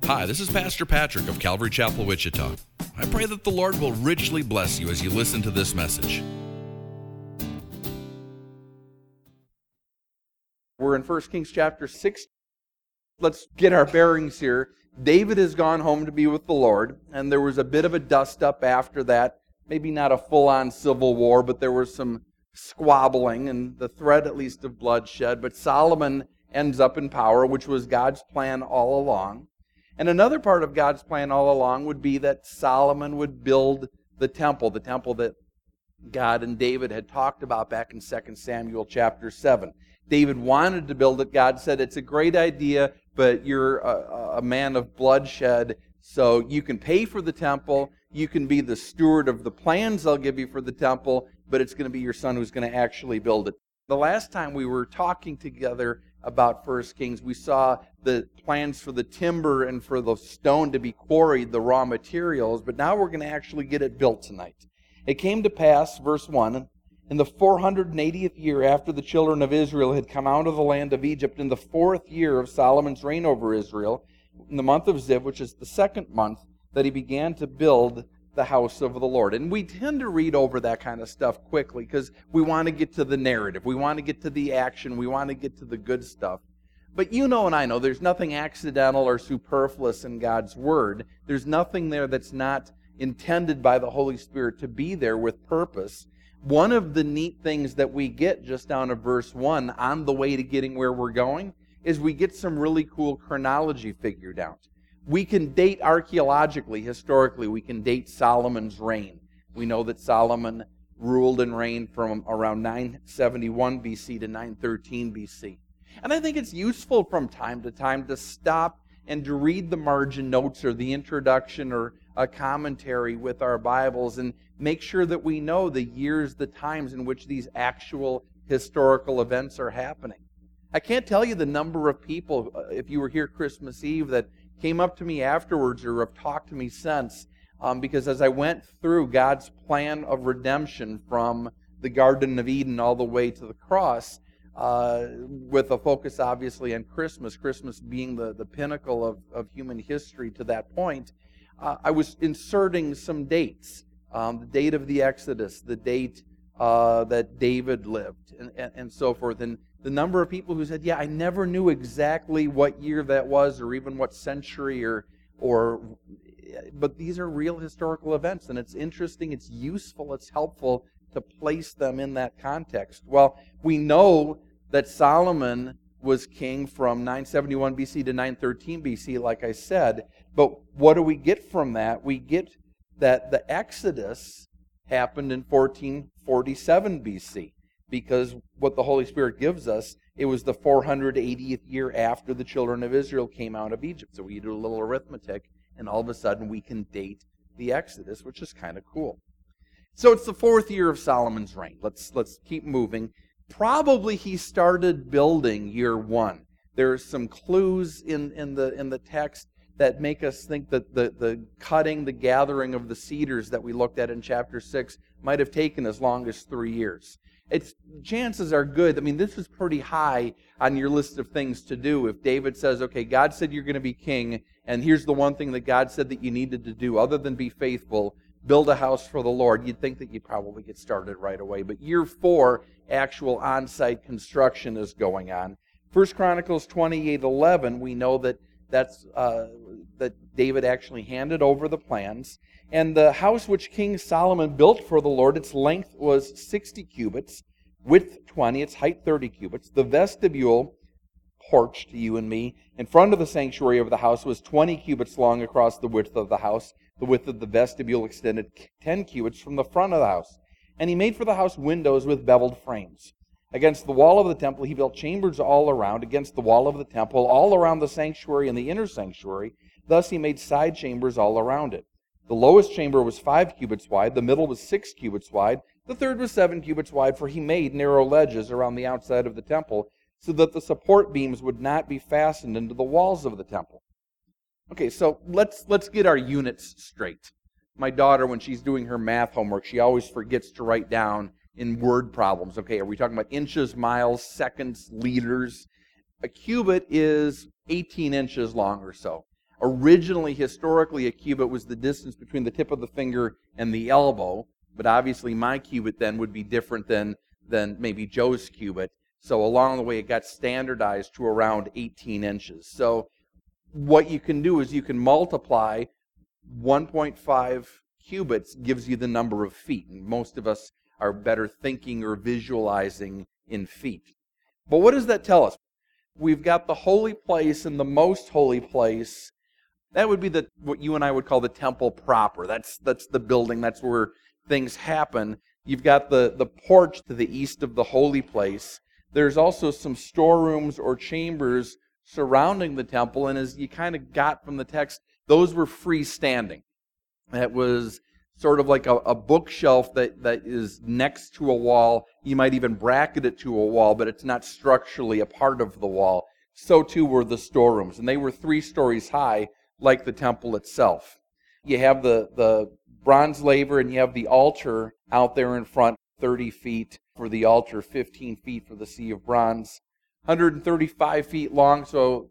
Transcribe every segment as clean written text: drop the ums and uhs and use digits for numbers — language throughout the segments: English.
Hi, this is Pastor Patrick of Calvary Chapel, Wichita. I pray that the Lord will richly bless you as you listen to this message. We're in 1 Kings chapter 6. Let's get our bearings here. David has gone home to be with the Lord, and there was a bit of a dust-up after that. Maybe not a full-on civil war, but there was some squabbling and the threat, at least, of bloodshed. But Solomon ends up in power, which was God's plan all along. And another part of God's plan all along would be that Solomon would build the temple that God and David had talked about back in 2 Samuel chapter 7. David wanted to build it. God said, it's a great idea, but you're a man of bloodshed, so you can pay for the temple, you can be the steward of the plans I'll give you for the temple, but it's going to be your son who's going to actually build it. The last time we were talking together about 1 Kings, we saw the plans for the timber and for the stone to be quarried, the raw materials, but now we're going to actually get it built tonight. It came to pass, verse 1, in the 480th year after the children of Israel had come out of the land of Egypt, in the 4th year of Solomon's reign over Israel, in the month of Ziv, which is the 2nd month, that he began to build the house of the Lord. And we tend to read over that kind of stuff quickly because we want to get to the narrative. We want to get to the action. We want to get to the good stuff. But you know and I know there's nothing accidental or superfluous in God's Word. There's nothing there that's not intended by the Holy Spirit to be there with purpose. One of the neat things that we get just down to verse 1 on the way to getting where we're going is we get some really cool chronology figured out. We can date archaeologically, historically, we can date Solomon's reign. We know that Solomon ruled and reigned from around 971 BC to 913 BC. And I think it's useful from time to time to stop and to read the margin notes or the introduction or a commentary with our Bibles and make sure that we know the years, the times in which these actual historical events are happening. I can't tell you the number of people, if you were here Christmas Eve, that came up to me afterwards or have talked to me since, because as I went through God's plan of redemption from the Garden of Eden all the way to the cross, with a focus obviously on Christmas being the pinnacle of human history to that point, I was inserting some dates. The date of the Exodus, the date that David lived, and so forth. And the number of people who said, yeah, I never knew exactly what year that was or even what century but these are real historical events, and it's interesting, it's useful, it's helpful to place them in that context. Well, we know that Solomon was king from 971 BC to 913 BC, like I said, but what do we get from that? We get that the Exodus happened in 1447 BC, because what the Holy Spirit gives us, it was the 480th year after the children of Israel came out of Egypt. So we do a little arithmetic, and all of a sudden we can date the Exodus, which is kind of cool. So it's the 4th year of Solomon's reign. Let's keep moving. Probably he started building year 1. There's some clues in the text that make us think that the cutting, the gathering of the cedars that we looked at in chapter 6 might have taken as long as 3 years. Chances are good. I mean, this is pretty high on your list of things to do. If David says, okay, God said you're going to be king, and here's the one thing that God said that you needed to do, other than be faithful, build a house for the Lord, you'd think that you'd probably get started right away. But year 4, actual on-site construction is going on. 1 Chronicles 28:11, we know that David actually handed over the plans. And the house which King Solomon built for the Lord, its length was 60 cubits, width 20, its height 30 cubits. The vestibule, porch to you and me, in front of the sanctuary of the house was 20 cubits long across the width of the house. The width of the vestibule extended 10 cubits from the front of the house. And he made for the house windows with beveled frames. Against the wall of the temple he built chambers all around, against the wall of the temple, all around the sanctuary and the inner sanctuary. Thus he made side chambers all around it. The lowest chamber was 5 cubits wide, the middle was 6 cubits wide, the third was 7 cubits wide, for he made narrow ledges around the outside of the temple, so that the support beams would not be fastened into the walls of the temple. Okay, so let's get our units straight. My daughter, when she's doing her math homework, she always forgets to write down in word problems. Okay, are we talking about inches, miles, seconds, liters? A cubit is 18 inches long or so. Originally, historically, a cubit was the distance between the tip of the finger and the elbow, but obviously my cubit then would be different than maybe Joe's cubit. So along the way, it got standardized to around 18 inches. So what you can do is you can multiply 1.5 cubits gives you the number of feet. And most of us are better thinking or visualizing in feet. But what does that tell us? We've got the holy place and the most holy place. That would be what you and I would call the temple proper. That's the building. That's where things happen. You've got the porch to the east of the holy place. There's also some storerooms or chambers surrounding the temple, and as you kind of got from the text, those were freestanding. That was sort of like a bookshelf that is next to a wall. You might even bracket it to a wall, but it's not structurally a part of the wall. So too were the storerooms, and they were 3 stories high, like the temple itself. You have the bronze laver, and you have the altar out there in front, 30 feet for the altar, 15 feet for the sea of bronze. 135 feet long, so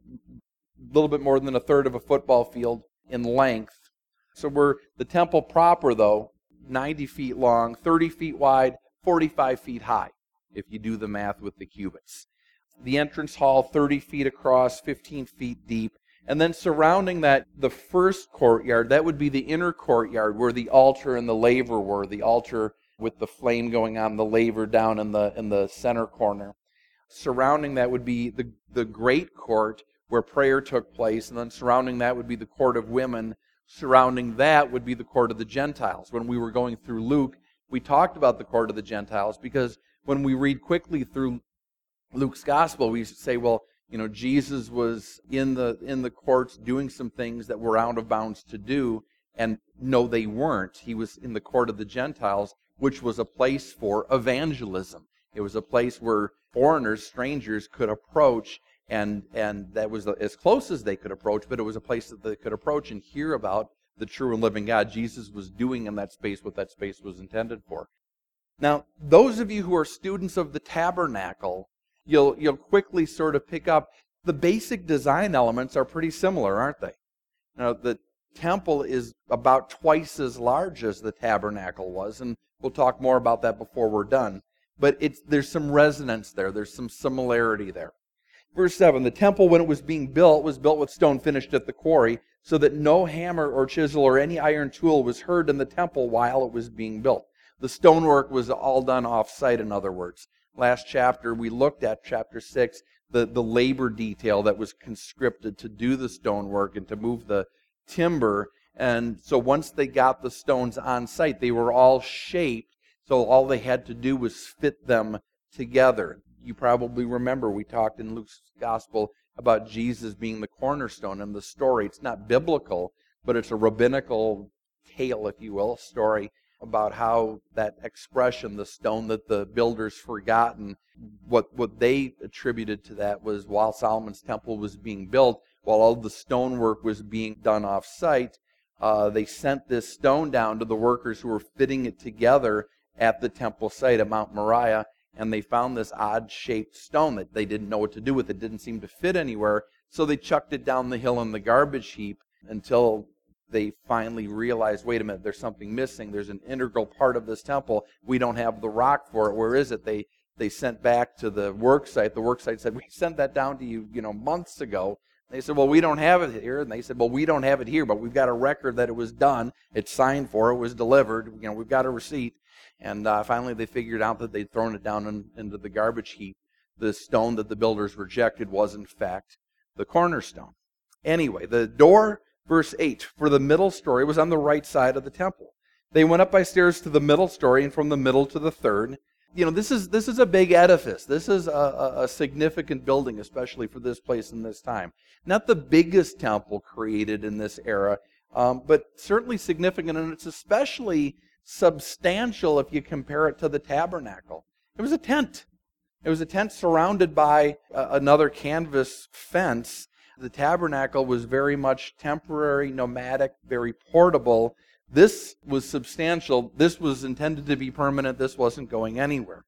a little bit more than a third of a football field in length. So the temple proper, though, 90 feet long, 30 feet wide, 45 feet high, if you do the math with the cubits. The entrance hall, 30 feet across, 15 feet deep. And then surrounding that, the first courtyard, that would be the inner courtyard where the altar and the laver were. The altar with the flame going on, the laver down in the center corner. Surrounding that would be the great court where prayer took place, and then surrounding that would be the court of women. Surrounding that would be the court of the Gentiles. When we were going through Luke, we talked about the court of the Gentiles because when we read quickly through Luke's gospel, we say, well, Jesus was in the courts doing some things that were out of bounds to do, and no, they weren't. He was in the court of the Gentiles, which was a place for evangelism. It was a place where foreigners, strangers could approach, and that was as close as they could approach, but it was a place that they could approach and hear about the true and living God. Jesus was doing in that space what that space was intended for. Now, those of you who are students of the tabernacle, you'll quickly sort of pick up the basic design elements are pretty similar, aren't they? Now, the temple is about twice as large as the tabernacle was, and we'll talk more about that before we're done. But there's some resonance there. There's some similarity there. Verse 7, the temple, when it was being built, was built with stone finished at the quarry, so that no hammer or chisel or any iron tool was heard in the temple while it was being built. The stonework was all done off-site, in other words. Last chapter, we looked at, chapter 6, the labor detail that was conscripted to do the stonework and to move the timber. And so once they got the stones on site, they were all shaped, so all they had to do was fit them together. You probably remember we talked in Luke's gospel about Jesus being the cornerstone in the story. It's not biblical, but it's a rabbinical tale, if you will, story about how that expression, the stone that the builders forgotten, what they attributed to that was while Solomon's temple was being built, while all the stonework was being done off-site, they sent this stone down to the workers who were fitting it together at the temple site at Mount Moriah, and they found this odd-shaped stone that they didn't know what to do with. It didn't seem to fit anywhere, so they chucked it down the hill in the garbage heap until they finally realized, wait a minute, there's something missing. There's an integral part of this temple. We don't have the rock for it. Where is it? They sent back to the work site. The work site said, we sent that down to you, months ago. They said, well, we don't have it here. And they said, well, we don't have it here, but we've got a record that it was done. It's signed for. It was delivered. We've got a receipt. And finally they figured out that they'd thrown it down into the garbage heap. The stone that the builders rejected was, in fact, the cornerstone. Anyway, the door, verse 8, for the middle story was on the right side of the temple. They went up by stairs to the middle story, and from the middle to the third. This is a big edifice. This is a significant building, especially for this place in this time. Not the biggest temple created in this era, but certainly significant, and it's especially substantial if you compare it to the tabernacle. It was a tent. It was a tent surrounded by another canvas fence. The tabernacle was very much temporary, nomadic, very portable. This was substantial. This was intended to be permanent. This wasn't going anywhere.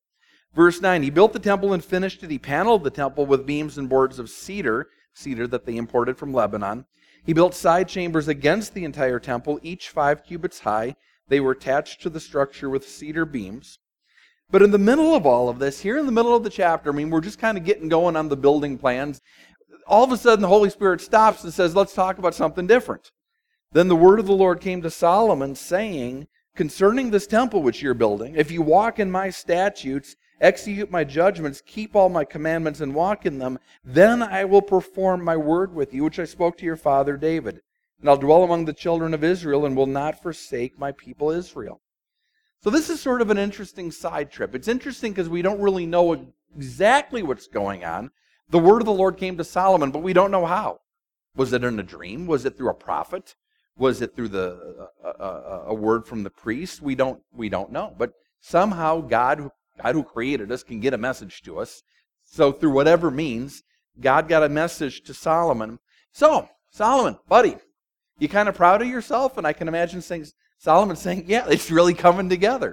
Verse 9, he built the temple and finished it. He paneled the temple with beams and boards of cedar that they imported from Lebanon. He built side chambers against the entire temple, each 5 cubits high. They were attached to the structure with cedar beams. But in the middle of all of this, here in the middle of the chapter, we're just kind of getting going on the building plans. All of a sudden, the Holy Spirit stops and says, let's talk about something different. Then the word of the Lord came to Solomon, saying, concerning this temple which you're building, if you walk in my statutes, execute my judgments, keep all my commandments, and walk in them, then I will perform my word with you, which I spoke to your father David. And I'll dwell among the children of Israel, and will not forsake my people Israel. So this is sort of an interesting side trip. It's interesting because we don't really know exactly what's going on. The word of the Lord came to Solomon, but we don't know how. Was it in a dream? Was it through a prophet? Was it through a word from the priest? We don't know. But somehow God who created us can get a message to us. So through whatever means, God got a message to Solomon. So, Solomon, buddy, you kind of proud of yourself? And I can imagine Solomon saying, yeah, it's really coming together.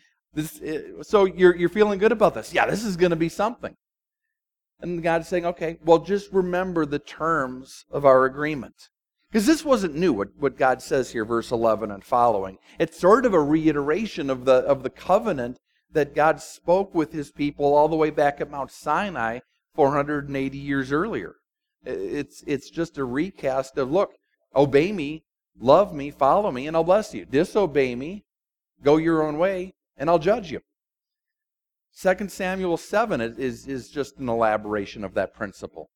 So you're feeling good about this? Yeah, this is going to be something. And God's saying, okay, well, just remember the terms of our agreement. Because this wasn't new, what God says here, verse 11 and following. It's sort of a reiteration of the covenant that God spoke with his people all the way back at Mount Sinai 480 years earlier. It's just a recast of, look, obey me, love me, follow me, and I'll bless you. Disobey me, go your own way, and I'll judge you. 2 Samuel 7 is just an elaboration of that principle.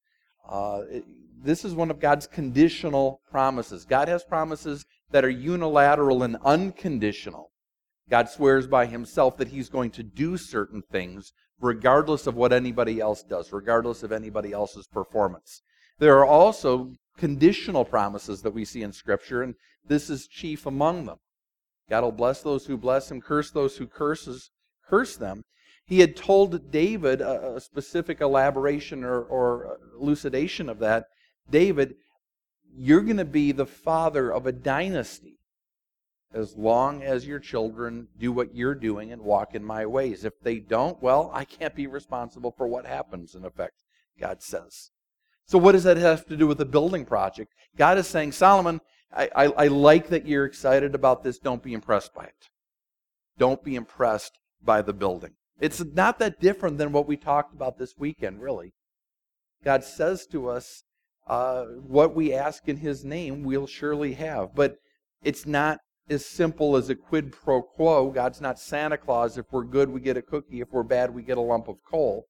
This is one of God's conditional promises. God has promises that are unilateral and unconditional. God swears by himself that he's going to do certain things regardless of what anybody else does, regardless of anybody else's performance. There are also conditional promises that we see in Scripture, and this is chief among them. God will bless those who bless him, curse those who curse them. He had told David a specific elaboration or elucidation of that. David, you're going to be the father of a dynasty as long as your children do what you're doing and walk in my ways. If they don't, well, I can't be responsible for what happens, in effect, God says. So what does that have to do with the building project? God is saying, Solomon, I like that you're excited about this. Don't be impressed by it. Don't be impressed by the building. It's not that different than what we talked about this weekend, really. God says to us, what we ask in his name, we'll surely have. But it's not as simple as a quid pro quo. God's not Santa Claus. If we're good, we get a cookie. If we're bad, we get a lump of coal.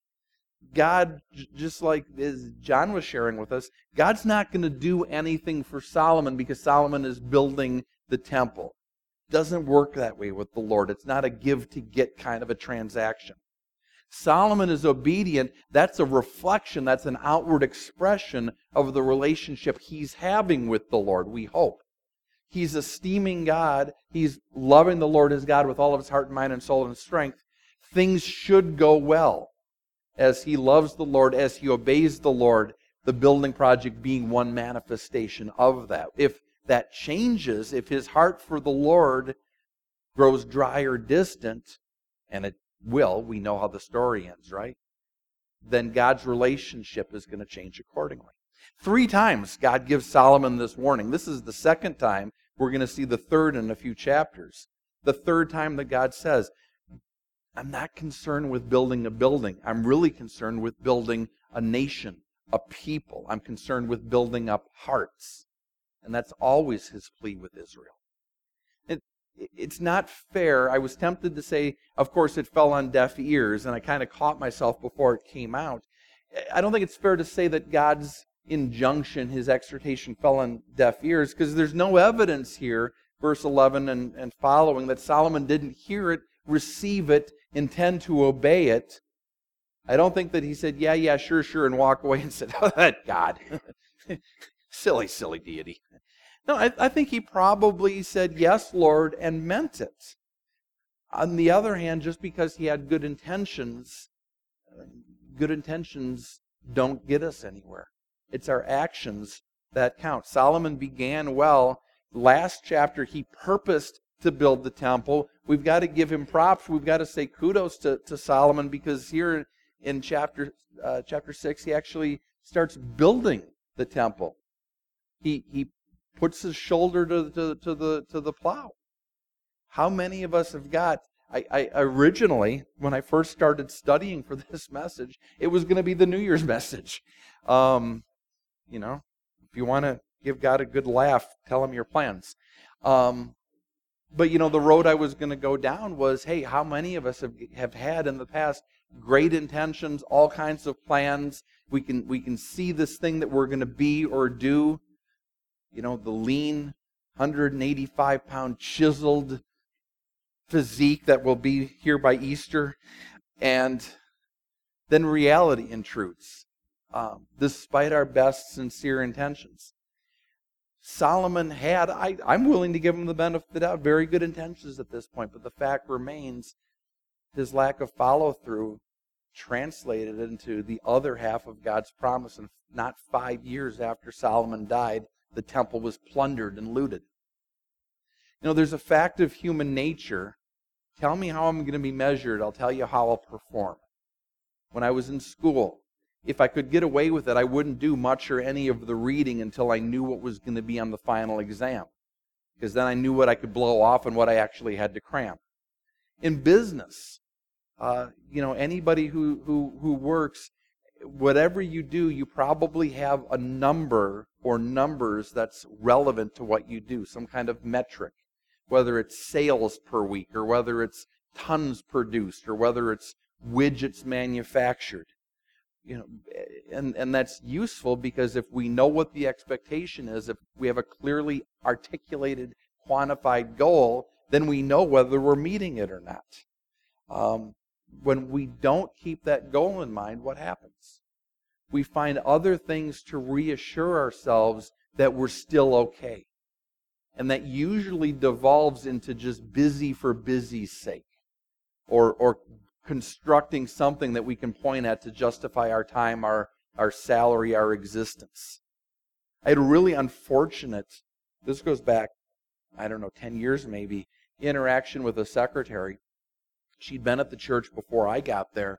God, just like as John was sharing with us, God's not going to do anything for Solomon because Solomon is building the temple. It doesn't work that way with the Lord. It's not a give-to-get kind of a transaction. Solomon is obedient. That's a reflection. That's an outward expression of the relationship he's having with the Lord, we hope. He's esteeming God. He's loving the Lord his God with all of his heart and mind and soul and strength. Things should go well as he loves the Lord, as he obeys the Lord, the building project being one manifestation of that. If that changes, if his heart for the Lord grows dry or distant, and it will, we know how the story ends, right? Then God's relationship is going to change accordingly. 3 times God gives Solomon this warning. This is the second time. We're going to see the third in a few chapters. The third time that God says, I'm not concerned with building a building. I'm really concerned with building a nation, a people. I'm concerned with building up hearts. And that's always his plea with Israel. It's not fair. I was tempted to say, of course, it fell on deaf ears, and I kind of caught myself before it came out. I don't think it's fair to say that God's injunction, his exhortation, fell on deaf ears, because there's no evidence here, verse 11 and following, that Solomon didn't hear it, receive it, intend to obey it. I don't think that he said, yeah, sure, and walk away and said, oh, that God. silly deity. No, I think he probably said, yes, Lord, and meant it. On the other hand, just because he had good intentions don't get us anywhere. It's our actions that count. Solomon began well. Last chapter, he purposed to build the temple. We've got to give him props. We've got to say kudos to Solomon, because here in chapter 6, he actually starts building the temple. He puts his shoulder to the plow. How many of us have got? I originally, when I first started studying for this message, it was going to be the New Year's message. If you want to give God a good laugh, tell him your plans. But the road I was going to go down was, hey, how many of us have had in the past great intentions, all kinds of plans? We can see this thing that we're going to be or do. The lean, 185-pound chiseled physique that will be here by Easter. And then reality intrudes, despite our best sincere intentions. Solomon had, I'm willing to give him the benefit of the doubt, very good intentions at this point, but the fact remains his lack of follow-through translated into the other half of God's promise. And not 5 years after Solomon died, the temple was plundered and looted. There's a fact of human nature. Tell me how I'm going to be measured, I'll tell you how I'll perform. When I was in school, if I could get away with it, I wouldn't do much or any of the reading until I knew what was going to be on the final exam, because then I knew what I could blow off and what I actually had to cram. In business, anybody who works, whatever you do, you probably have a number or numbers that's relevant to what you do, some kind of metric, whether it's sales per week or whether it's tons produced or whether it's widgets manufactured. And that's useful, because if we know what the expectation is, if we have a clearly articulated, quantified goal, then we know whether we're meeting it or not. When we don't keep that goal in mind, what happens? We find other things to reassure ourselves that we're still okay. And that usually devolves into just busy for busy's sake, or constructing something that we can point at to justify our time, our salary, our existence. I had a really unfortunate, this goes back, 10 years maybe, interaction with a secretary. She'd been at the church before I got there,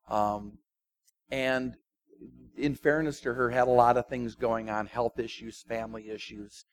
and in fairness to her, had a lot of things going on, health issues, family issues,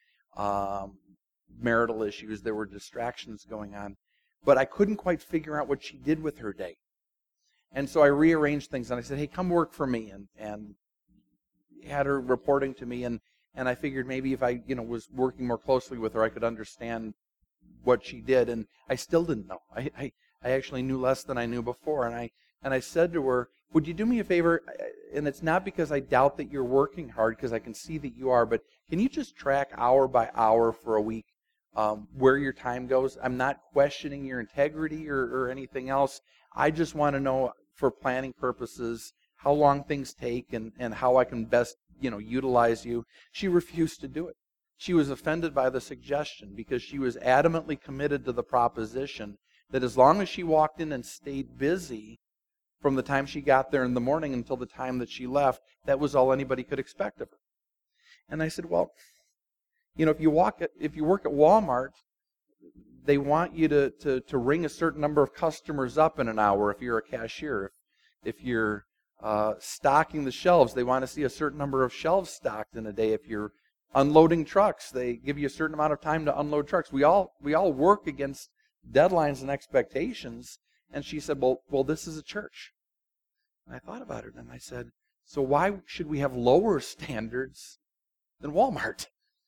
marital issues. There were distractions going on. But I couldn't quite figure out what she did with her day. And so I rearranged things, and I said, hey, come work for me, and had her reporting to me, and I figured maybe if I was working more closely with her, I could understand what she did, and I still didn't know. I actually knew less than I knew before, and I said to her, would you do me a favor? And it's not because I doubt that you're working hard, because I can see that you are, but can you just track hour by hour for a week where your time goes? I'm not questioning your integrity or anything else. I just want to know, for planning purposes, how long things take and how I can best utilize you. She refused to do it. She was offended by the suggestion, because she was adamantly committed to the proposition that as long as she walked in and stayed busy from the time she got there in the morning until the time that she left, that was all anybody could expect of her. And I said, well, if you work at Walmart, they want you to ring a certain number of customers up in an hour if you're a cashier. If you're stocking the shelves, they want to see a certain number of shelves stocked in a day. If you're unloading trucks, they give you a certain amount of time to unload trucks. We all work against deadlines and expectations. And she said, well, this is a church. And I thought about it, and I said, so why should we have lower standards than Walmart?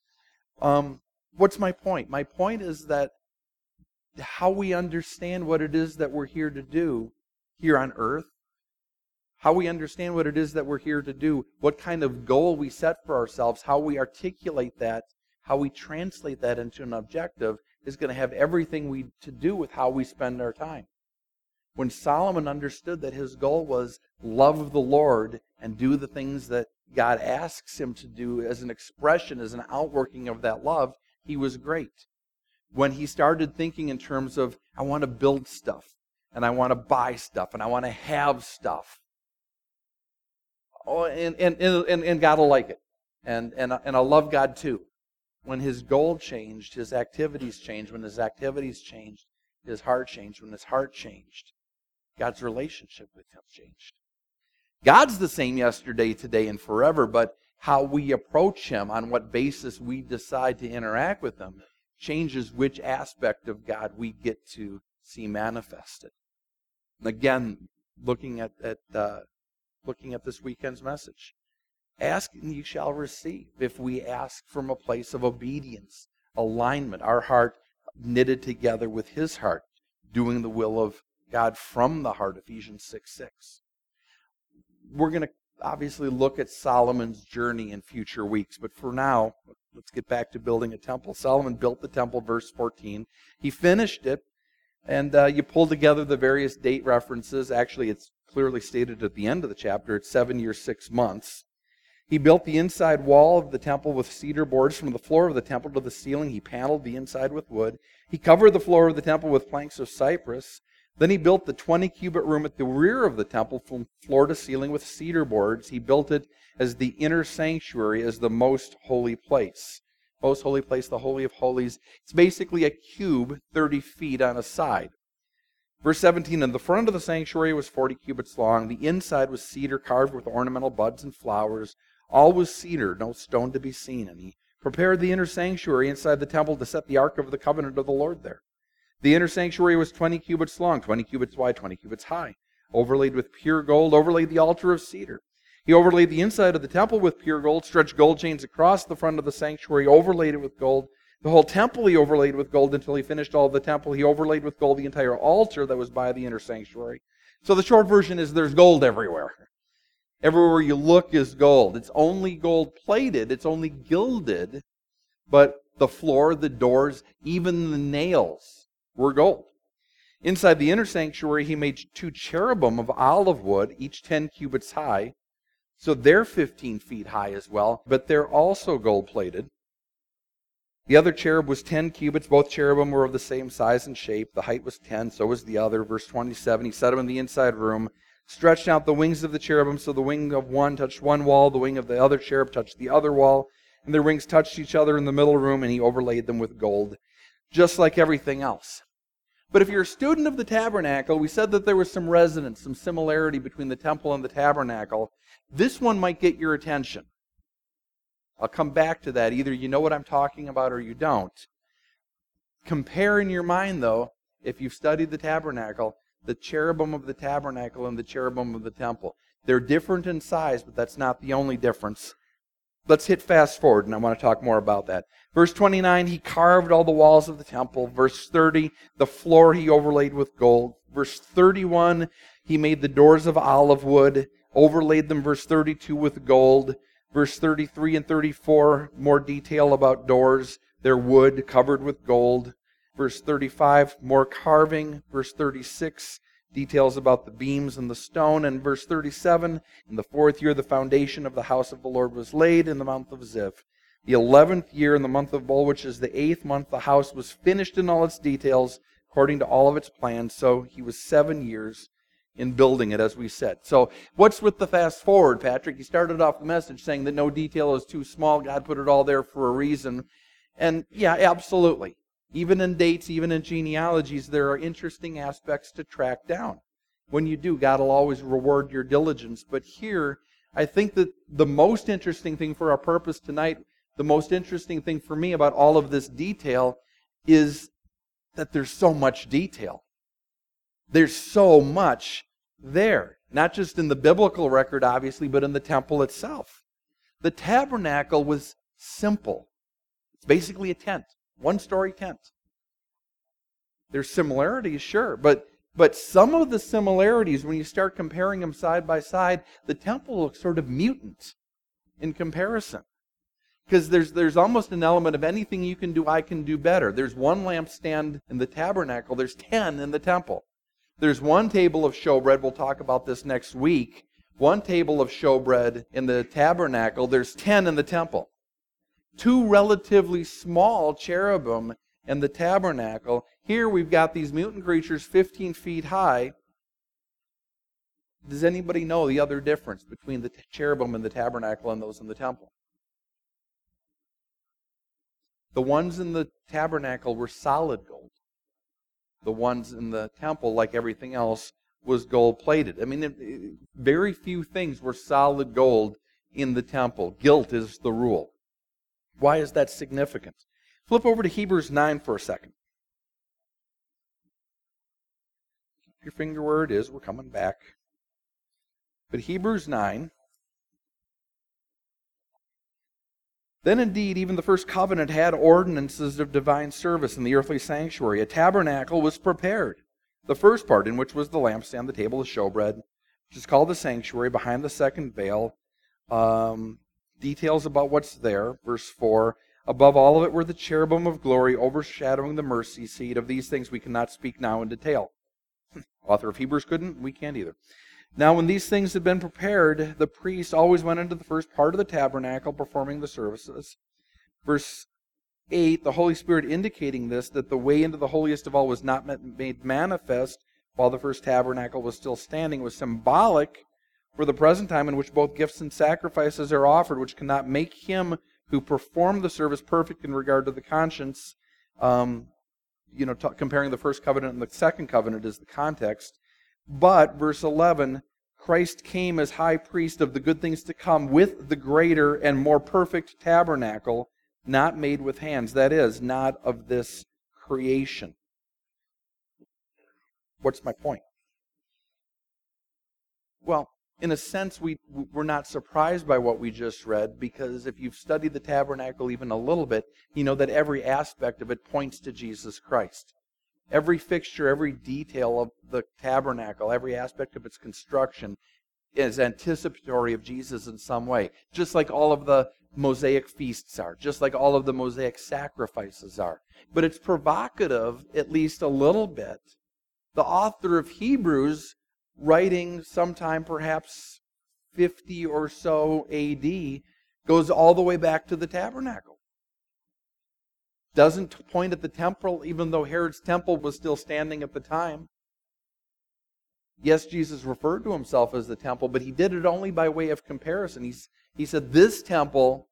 What's my point? My point is that how we understand what it is that we're here to do here on earth, how we understand what it is that we're here to do, what kind of goal we set for ourselves, how we articulate that, how we translate that into an objective, is going to have everything to do with how we spend our time. When Solomon understood that his goal was love the Lord and do the things that God asks him to do as an expression, as an outworking of that love, he was great. When he started thinking in terms of, I want to build stuff, and I want to buy stuff, and I want to have stuff, and God will like it, and I'll love God too. When his goal changed, his activities changed. When his activities changed, his heart changed. When his heart changed, God's relationship with him changed. God's the same yesterday, today, and forever, but how we approach him, on what basis we decide to interact with him, changes which aspect of God we get to see manifested. Again, looking at this weekend's message. Ask and you shall receive. If we ask from a place of obedience, alignment, our heart knitted together with his heart, doing the will of God from the heart, Ephesians 6:6. We're going to obviously look at Solomon's journey in future weeks, but for now, let's get back to building a temple. Solomon built the temple, verse 14. He finished it, and you pull together the various date references. Actually, it's clearly stated at the end of the chapter. It's 7 years, 6 months. He built the inside wall of the temple with cedar boards from the floor of the temple to the ceiling. He paneled the inside with wood. He covered the floor of the temple with planks of cypress. Then he built the 20-cubit room at the rear of the temple from floor to ceiling with cedar boards. He built it as the inner sanctuary, as the most holy place. Most holy place, the Holy of Holies. It's basically a cube 30 feet on a side. Verse 17, and the front of the sanctuary was 40 cubits long. The inside was cedar carved with ornamental buds and flowers. All was cedar, no stone to be seen. And he prepared the inner sanctuary inside the temple to set the ark of the covenant of the Lord there. The inner sanctuary was 20 cubits long, 20 cubits wide, 20 cubits high, overlaid with pure gold, overlaid the altar of cedar. He overlaid the inside of the temple with pure gold, stretched gold chains across the front of the sanctuary, overlaid it with gold. The whole temple he overlaid with gold until he finished all of the temple. He overlaid with gold the entire altar that was by the inner sanctuary. So the short version is there's gold everywhere. Everywhere you look is gold. It's only gold plated, it's only gilded, but the floor, the doors, even the nails were gold. Inside the inner sanctuary, he made 2 cherubim of olive wood, each 10 cubits high. So they're 15 feet high as well, but they're also gold-plated. The other cherub was 10 cubits. Both cherubim were of the same size and shape. The height was 10, so was the other. Verse 27, he set them in the inside room, stretched out the wings of the cherubim, so the wing of one touched one wall, the wing of the other cherub touched the other wall, and their wings touched each other in the middle room, and he overlaid them with gold, just like everything else. But if you're a student of the tabernacle, we said that there was some resonance, some similarity between the temple and the tabernacle. This one might get your attention. I'll come back to that. Either you know what I'm talking about or you don't. Compare in your mind, though, if you've studied the tabernacle, the cherubim of the tabernacle and the cherubim of the temple. They're different in size, but that's not the only difference. Let's hit fast forward, and I want to talk more about that. Verse 29, he carved all the walls of the temple. Verse 30, the floor he overlaid with gold. Verse 31, he made the doors of olive wood, overlaid them, verse 32, with gold. Verse 33 and 34, more detail about doors. They're wood covered with gold. Verse 35, more carving. Verse 36, details about the beams and the stone. And verse 37, in the 4th year, the foundation of the house of the Lord was laid in the month of Ziv. The 11th year, in the month of Bul, which is the 8th month, the house was finished in all its details, according to all of its plans. So he was 7 years in building it, as we said. So what's with the fast forward, Patrick? You started off the message saying that no detail is too small. God put it all there for a reason. And yeah, absolutely. Even in dates, even in genealogies, there are interesting aspects to track down. When you do, God will always reward your diligence. But here, I think that the most interesting thing for our purpose tonight, the most interesting thing for me about all of this detail is that there's so much detail. There's so much there. Not just in the biblical record, obviously, but in the temple itself. The tabernacle was simple. It's basically a tent. One-story tent. There's similarities, sure, but some of the similarities, when you start comparing them side by side, the temple looks sort of mutant in comparison. Because there's almost an element of anything you can do, I can do better. There's one lampstand in the tabernacle, there's 10 in the temple. There's one table of showbread, we'll talk about this next week. One table of showbread in the tabernacle, there's 10 in the temple. 2 relatively small cherubim in the tabernacle. Here we've got these mutant creatures 15 feet high. Does anybody know the other difference between the cherubim in the tabernacle and those in the temple? The ones in the tabernacle were solid gold. The ones in the temple, like everything else, was gold-plated. I mean, very few things were solid gold in the temple. Gilt is the rule. Why is that significant? Flip over to Hebrews 9 for a second. Keep your finger where it is. We're coming back. But Hebrews 9. Then indeed, even the first covenant had ordinances of divine service in the earthly sanctuary. A tabernacle was prepared. The first part, in which was the lampstand, the table of showbread, which is called the sanctuary, behind the second veil. Details about what's there. Verse 4. Above all of it were the cherubim of glory overshadowing the mercy seat. Of these things we cannot speak now in detail. Author of Hebrews couldn't, we can't either. Now when these things had been prepared, the priest always went into the first part of the tabernacle performing the services. Verse 8, the Holy Spirit indicating this, that the way into the holiest of all was not made manifest while the first tabernacle was still standing, was symbolic for the present time in which both gifts and sacrifices are offered, which cannot make him who performed the service perfect in regard to the conscience. Comparing the first covenant and the second covenant is the context. But, verse 11, Christ came as high priest of the good things to come with the greater and more perfect tabernacle, not made with hands. That is, not of this creation. What's my point? Well, in a sense, we're not surprised by what we just read, because if you've studied the tabernacle even a little bit, you know that every aspect of it points to Jesus Christ. Every fixture, every detail of the tabernacle, every aspect of its construction is anticipatory of Jesus in some way. Just like all of the Mosaic feasts are. Just like all of the Mosaic sacrifices are. But it's provocative, at least a little bit. The author of Hebrews, writing sometime perhaps 50 or so AD, goes all the way back to the tabernacle. Doesn't point at the temple, even though Herod's temple was still standing at the time. Yes, Jesus referred to himself as the temple, but he did it only by way of comparison. He said, this temple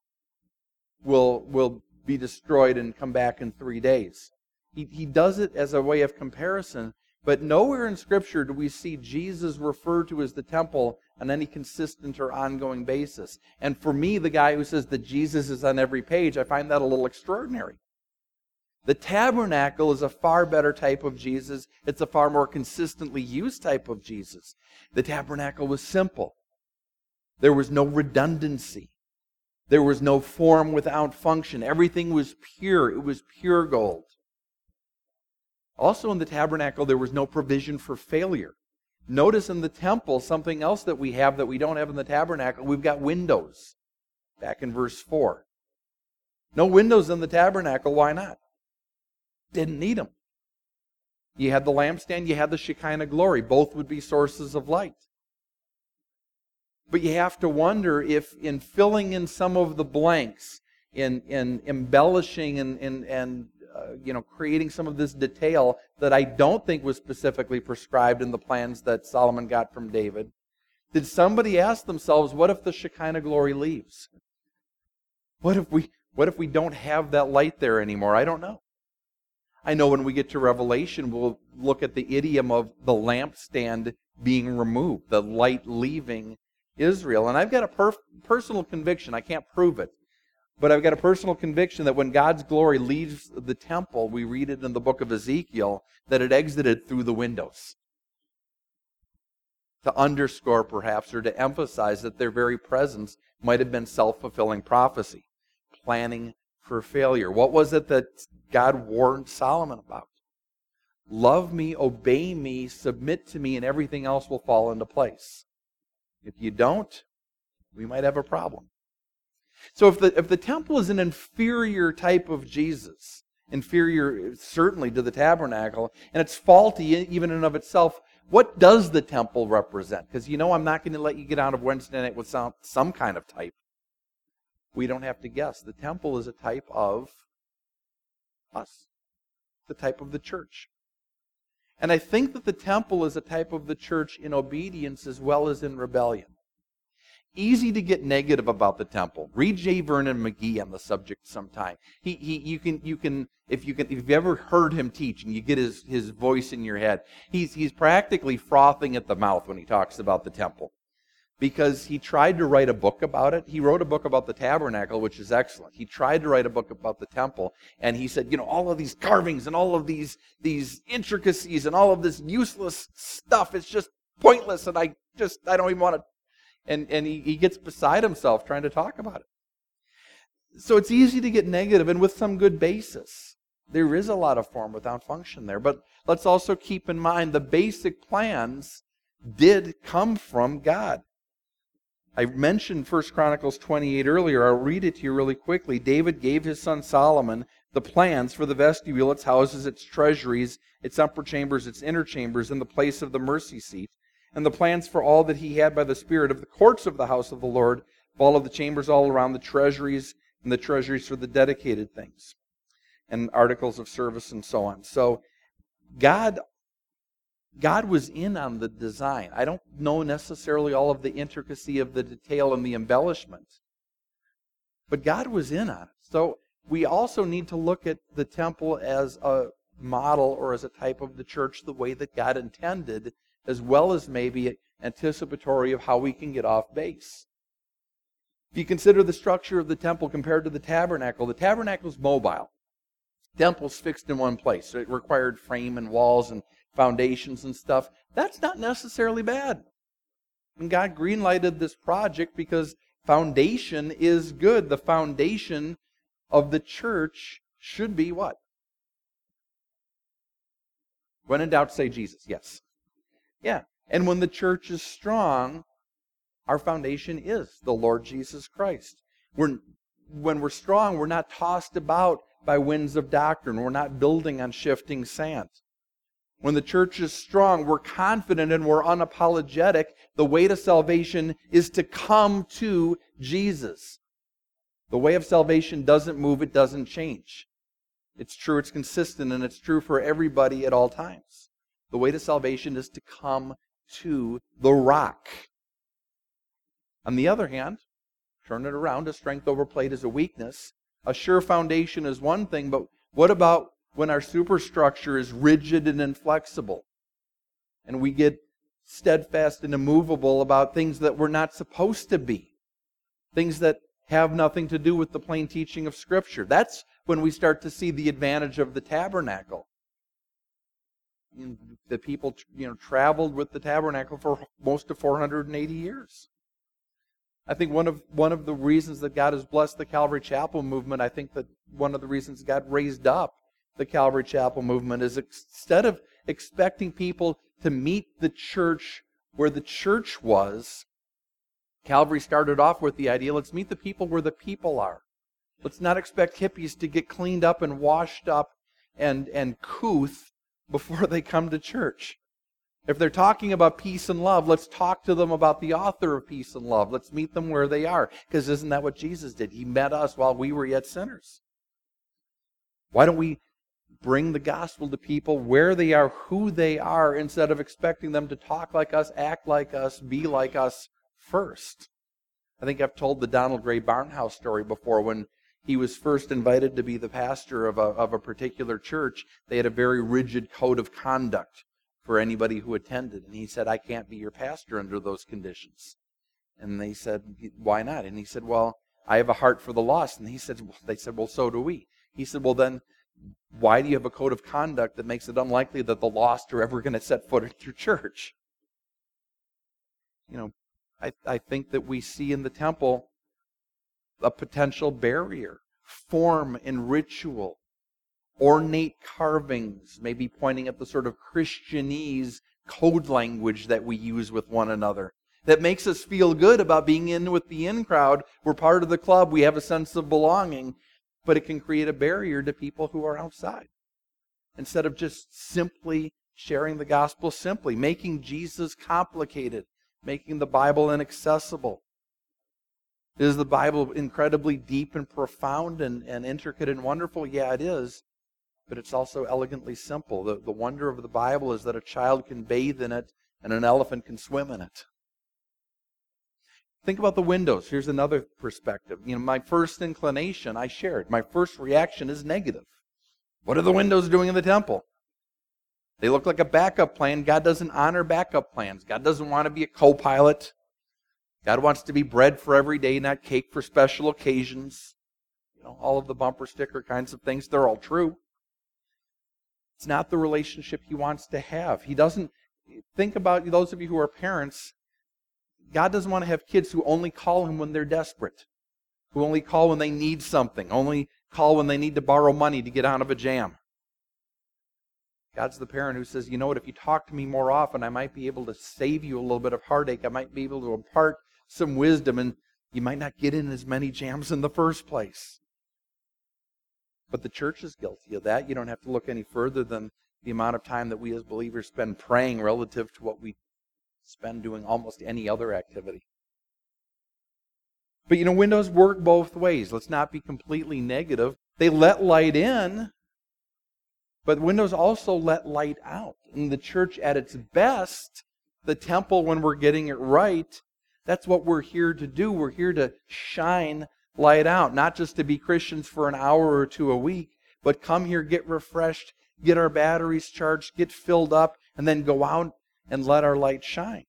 will be destroyed and come back in 3 days. He does it as a way of comparison, but nowhere in Scripture do we see Jesus referred to as the temple on any consistent or ongoing basis. And for me, the guy who says that Jesus is on every page, I find that a little extraordinary. The tabernacle is a far better type of Jesus. It's a far more consistently used type of Jesus. The tabernacle was simple. There was no redundancy. There was no form without function. Everything was pure. It was pure gold. Also in the tabernacle, there was no provision for failure. Notice in the temple, something else that we have that we don't have in the tabernacle, we've got windows. Back in verse 4. No windows in the tabernacle, why not? Didn't need them. You had the lampstand, you had the Shekinah glory. Both would be sources of light. But you have to wonder if in filling in some of the blanks, in embellishing and creating some of this detail that I don't think was specifically prescribed in the plans that Solomon got from David, did somebody ask themselves, what if the Shekinah glory leaves? What if we don't have that light there anymore? I don't know. I know when we get to Revelation, we'll look at the idiom of the lampstand being removed, the light leaving Israel. And I've got a personal conviction, I can't prove it, but I've got a personal conviction that when God's glory leaves the temple, we read it in the book of Ezekiel, that it exited through the windows. To underscore perhaps, or to emphasize that their very presence might have been self-fulfilling prophecy, planning for failure. What was it that God warned Solomon about? Love me, obey me, submit to me, and everything else will fall into place. If you don't, we might have a problem. So if the temple is an inferior type of Jesus, inferior certainly to the tabernacle, and it's faulty even in and of itself, what does the temple represent? Because I'm not going to let you get out of Wednesday night with some kind of type. We don't have to guess. The temple is a type of us, the type of the church. And I think that the temple is a type of the church in obedience as well as in rebellion. easy to get negative about the temple. Read J. Vernon McGee on the subject sometime. You can if you've ever heard him teach and you get his voice in your head, he's practically frothing at the mouth when he talks about the temple. Because he tried to write a book about it. He wrote a book about the tabernacle, which is excellent. He tried to write a book about the temple, and he said, all of these carvings and all of these intricacies and all of this useless stuff, it's just pointless, and I don't even want to. And he gets beside himself trying to talk about it. So it's easy to get negative, and with some good basis. There is a lot of form without function there. But let's also keep in mind the basic plans did come from God. I mentioned 1 Chronicles 28 earlier. I'll read it to you really quickly. David gave his son Solomon the plans for the vestibule, its houses, its treasuries, its upper chambers, its inner chambers, and the place of the mercy seat, and the plans for all that he had by the Spirit of the courts of the house of the Lord, of all of the chambers all around, the treasuries, and the treasuries for the dedicated things, and articles of service, and so on. So God was in on the design. I don't know necessarily all of the intricacy of the detail and the embellishment, but God was in on it. So we also need to look at the temple as a model or as a type of the church the way that God intended, as well as maybe anticipatory of how we can get off base. If you consider the structure of the temple compared to the tabernacle is mobile. The temple's fixed in one place. So it required frame and walls and foundations and stuff. That's not necessarily bad. And God greenlighted this project because foundation is good. The foundation of the church should be what? When in doubt, say Jesus. Yes. Yeah. And when the church is strong, our foundation is the Lord Jesus Christ. When we're strong, we're not tossed about by winds of doctrine. We're not building on shifting sand. When the church is strong, we're confident and we're unapologetic. The way to salvation is to come to Jesus. The way of salvation doesn't move, it doesn't change. It's true, it's consistent, and it's true for everybody at all times. The way to salvation is to come to the rock. On the other hand, turn it around, a strength overplayed is a weakness. A sure foundation is one thing, but what about when our superstructure is rigid and inflexible, and we get steadfast and immovable about things that we're not supposed to be, things that have nothing to do with the plain teaching of Scripture? That's when we start to see the advantage of the tabernacle. The people, traveled with the tabernacle for most of 480 years. I think one of the reasons that God has blessed the Calvary Chapel movement, I think that one of the reasons God raised up the Calvary Chapel movement is instead of expecting people to meet the church where the church was, Calvary started off with the idea, let's meet the people where the people are. Let's not expect hippies to get cleaned up and washed up and couth before they come to church. If they're talking about peace and love, let's talk to them about the author of peace and love. Let's meet them where they are. Because isn't that what Jesus did? He met us while we were yet sinners. Why don't we bring the gospel to people where they are, who they are, instead of expecting them to talk like us, act like us, be like us first? I think I've told the Donald Gray Barnhouse story before. When he was first invited to be the pastor of a particular church, they had a very rigid code of conduct for anybody who attended. And he said, I can't be your pastor under those conditions. And they said, why not? And he said, well, I have a heart for the lost. And they said, well, so do we. He said, well, then why do you have a code of conduct that makes it unlikely that the lost are ever going to set foot in your church? I think that we see in the temple a potential barrier, form and ritual, ornate carvings, maybe pointing at the sort of Christianese code language that we use with one another, that makes us feel good about being in with the in crowd. We're part of the club, we have a sense of belonging, but it can create a barrier to people who are outside. Instead of just simply sharing the gospel simply, making Jesus complicated, making the Bible inaccessible. Is the Bible incredibly deep and profound and intricate and wonderful? Yeah, it is. But it's also elegantly simple. The wonder of the Bible is that a child can bathe in it and an elephant can swim in it. Think about the windows. Here's another perspective. My first inclination, I shared. My first reaction is negative. What are the windows doing in the temple? They look like a backup plan. God doesn't honor backup plans. God doesn't want to be a co-pilot. God wants to be bread for every day, not cake for special occasions. All of the bumper sticker kinds of things, they're all true. It's not the relationship He wants to have. He doesn't, think about those of you who are parents, God doesn't want to have kids who only call Him when they're desperate, who only call when they need something, only call when they need to borrow money to get out of a jam. God's the parent who says, you know what, if you talk to me more often, I might be able to save you a little bit of heartache. I might be able to impart some wisdom, and you might not get in as many jams in the first place. But the church is guilty of that. You don't have to look any further than the amount of time that we as believers spend praying relative to what we spend doing almost any other activity. But windows work both ways. Let's not be completely negative. They let light in, but windows also let light out. And the church at its best, the temple when we're getting it right, that's what we're here to do. We're here to shine light out, not just to be Christians for an hour or two a week, but come here, get refreshed, get our batteries charged, get filled up, and then go out and let our light shine.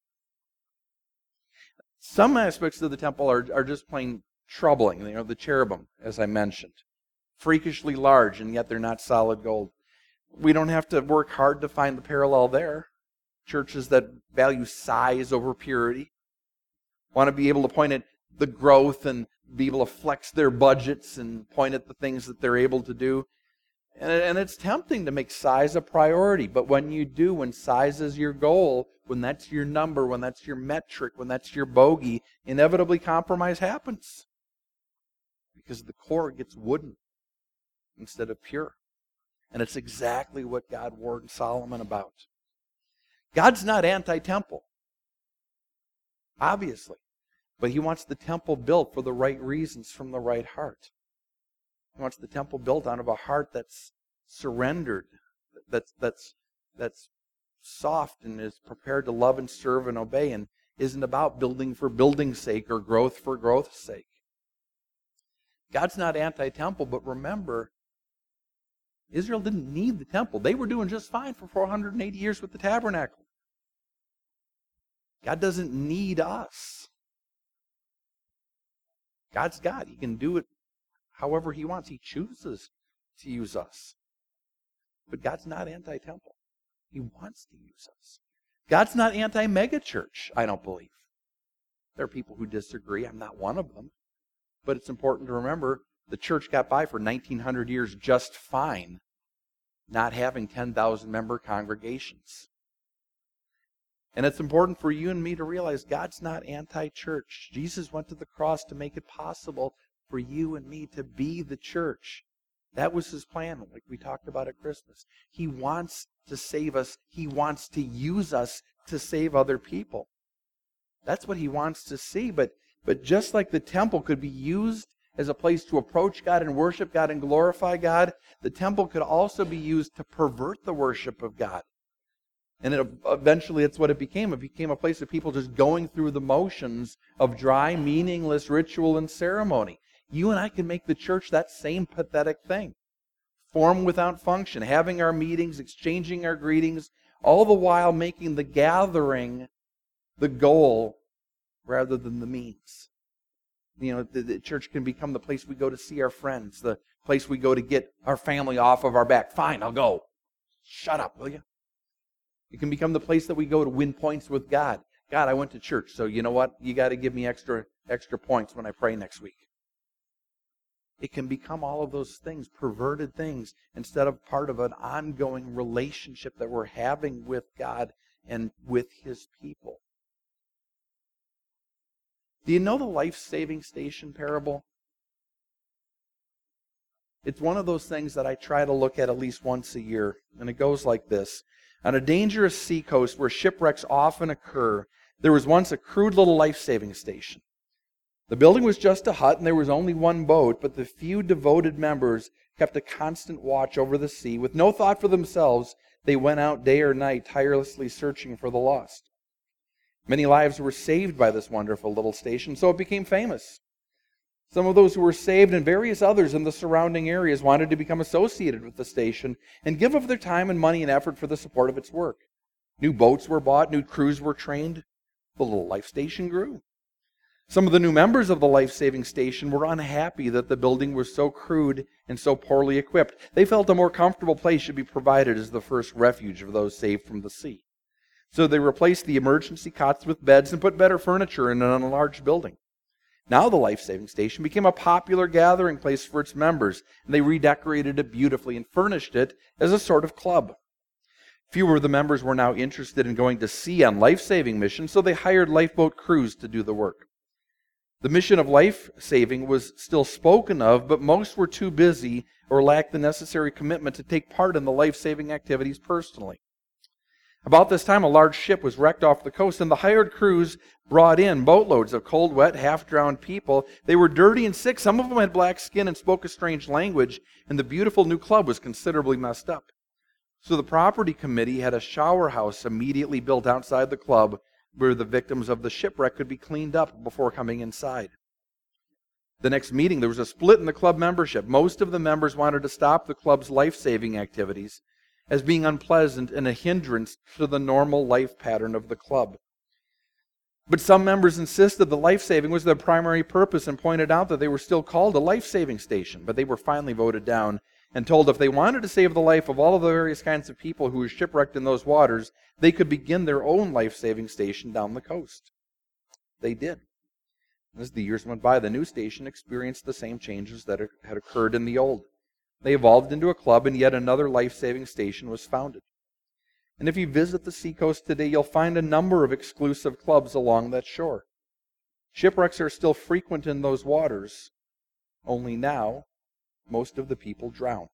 Some aspects of the temple are just plain troubling. The cherubim, as I mentioned, freakishly large, and yet they're not solid gold. We don't have to work hard to find the parallel there. Churches that value size over purity want to be able to point at the growth and be able to flex their budgets and point at the things that they're able to do. And it's tempting to make size a priority, but when you do, when size is your goal, when that's your number, when that's your metric, when that's your bogey, inevitably compromise happens. Because the core gets wooden instead of pure. And it's exactly what God warned Solomon about. God's not anti-temple, obviously, but He wants the temple built for the right reasons from the right heart. He wants the temple built out of a heart that's surrendered, that's soft and is prepared to love and serve and obey, and isn't about building for building's sake or growth for growth's sake. God's not anti-temple, but remember, Israel didn't need the temple. They were doing just fine for 480 years with the tabernacle. God doesn't need us. God's God. He can do it however He wants. He chooses to use us. But God's not anti-temple. He wants to use us. God's not anti-megachurch, I don't believe. There are people who disagree. I'm not one of them. But it's important to remember the church got by for 1,900 years just fine, not having 10,000 member congregations. And it's important for you and me to realize God's not anti-church. Jesus went to the cross to make it possible for you and me to be the church. That was His plan, like we talked about at Christmas. He wants to save us. He wants to use us to save other people. That's what He wants to see. But just like the temple could be used as a place to approach God and worship God and glorify God, the temple could also be used to pervert the worship of God. And eventually it's what it became. It became a place of people just going through the motions of dry, meaningless ritual and ceremony. You and I can make the church that same pathetic thing. Form without function, having our meetings, exchanging our greetings, all the while making the gathering the goal rather than the means. The church can become the place we go to see our friends, the place we go to get our family off of our back. Fine, I'll go. Shut up, will you? It can become the place that we go to win points with God. God, I went to church, so you know what? You got to give me extra points when I pray next week. It can become all of those things, perverted things, instead of part of an ongoing relationship that we're having with God and with His people. Do you know the life-saving station parable? It's one of those things that I try to look at least once a year, and it goes like this. On a dangerous seacoast where shipwrecks often occur, there was once a crude little life-saving station. The building was just a hut, and there was only one boat, but the few devoted members kept a constant watch over the sea. With no thought for themselves, they went out day or night, tirelessly searching for the lost. Many lives were saved by this wonderful little station, so it became famous. Some of those who were saved and various others in the surrounding areas wanted to become associated with the station and give of their time and money and effort for the support of its work. New boats were bought, new crews were trained. The little life station grew. Some of the new members of the life-saving station were unhappy that the building was so crude and so poorly equipped. They felt a more comfortable place should be provided as the first refuge of those saved from the sea. So they replaced the emergency cots with beds and put better furniture in an enlarged building. Now the life-saving station became a popular gathering place for its members, and they redecorated it beautifully and furnished it as a sort of club. Fewer of the members were now interested in going to sea on life-saving missions, so they hired lifeboat crews to do the work. The mission of life-saving was still spoken of, but most were too busy or lacked the necessary commitment to take part in the life-saving activities personally. About this time, a large ship was wrecked off the coast, and the hired crews brought in boatloads of cold, wet, half-drowned people. They were dirty and sick. Some of them had black skin and spoke a strange language, and the beautiful new club was considerably messed up. So the property committee had a shower house immediately built outside the club where the victims of the shipwreck could be cleaned up before coming inside. The next meeting, there was a split in the club membership. Most of the members wanted to stop the club's life-saving activities as being unpleasant and a hindrance to the normal life pattern of the club. But some members insisted that life-saving was their primary purpose and pointed out that they were still called a life-saving station, but they were finally voted down and told if they wanted to save the life of all of the various kinds of people who were shipwrecked in those waters, they could begin their own life-saving station down the coast. They did. As the years went by, the new station experienced the same changes that had occurred in the old. They evolved into a club, and yet another life-saving station was founded. And if you visit the seacoast today, you'll find a number of exclusive clubs along that shore. Shipwrecks are still frequent in those waters, only now most of the people drown.